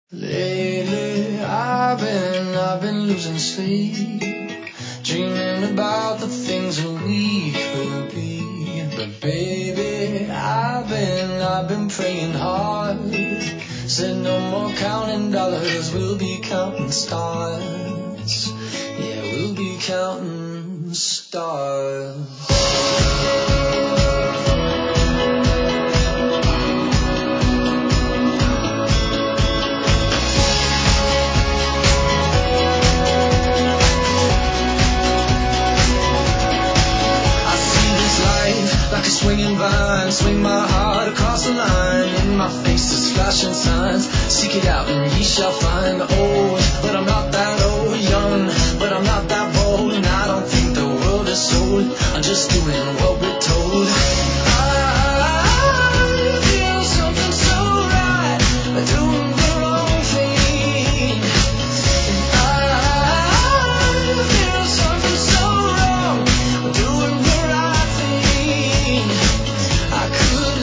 Lately I've been losing sleep, dreaming about the things that we could be. But baby, I've been praying hard. Said no more counting dollars, we'll be counting stars. Yeah, we'll be counting stars. Like a swinging vine, swing my heart across the line. In my face is flashing signs. Seek it out and ye shall find. Old, but I'm not that old. Young, but I'm not that bold. And I don't think the world is sold. I'm just doing what we're told. I feel something so right, doing the wrong thing. And I feel something so wrong, doing the right thing. I could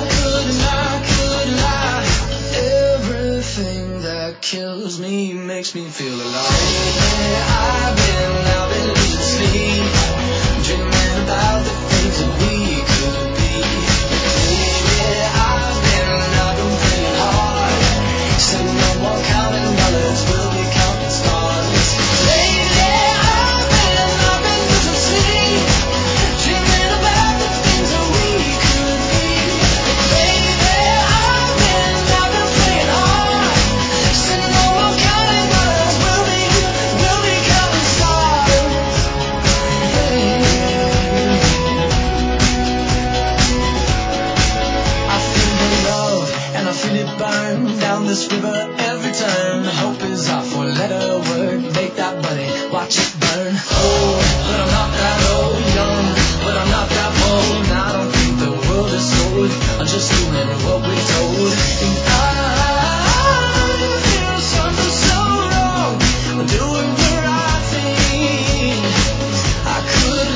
lie. Everything that kills me makes me feel alive. I've been losing sleep, dreaming about the things that we could be. Yeah, I've been praying hard. Said no more counting dollars, we'll be counting stars. Lately I've been losing sleep, dreaming about the things that we could be. Baby, I've been praying hard. Said no more counting dollars, we'll be counting stars. I feel the love and I feel it burn down this river every turn. Hope is our four-letter word. Make that money, watch it burn. Old, but I'm not that old. Young, but I'm not that bold. And I don't think the world is sold. I'm just doing what we're told. And I feel something so wrong, doing the right thing. I could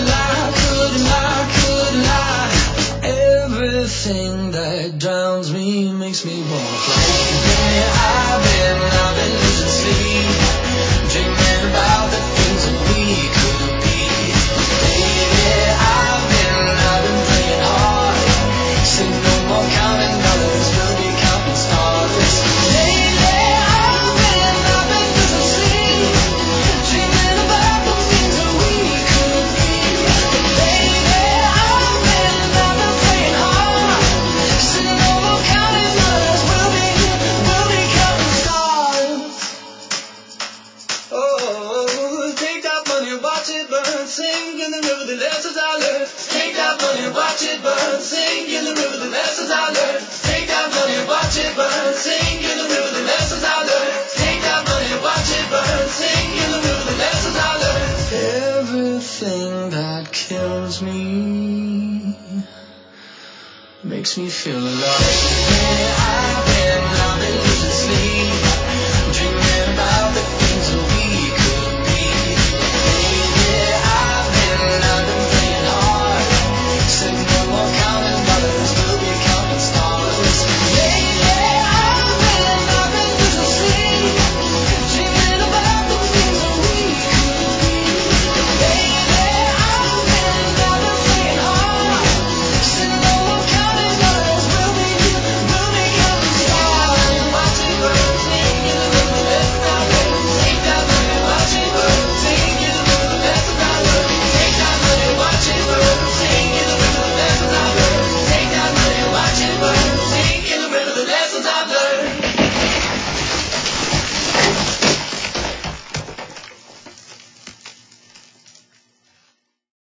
lie. Everything that drowns me makes me wanna fly. I've been losing sleep, dreaming about the things that we could be. Baby, I've been praying hard. Say no more counting dollars, we'll be counting stars. Lately, I've been losing sleep, dreaming about the things that we could be. Baby, I've been praying hard. Say no more counting dollars, we'll be counting stars. Oh, take that money, watch it burn, sing in the river, the lessons I learned. Take that money, watch it burn, sing in the river, the lessons I learned. Take that money, watch it burn, sing in the river, the lessons I learned. Take that money, watch it burn, sing in the river, the lessons I learned. Everything that kills me makes me feel alive.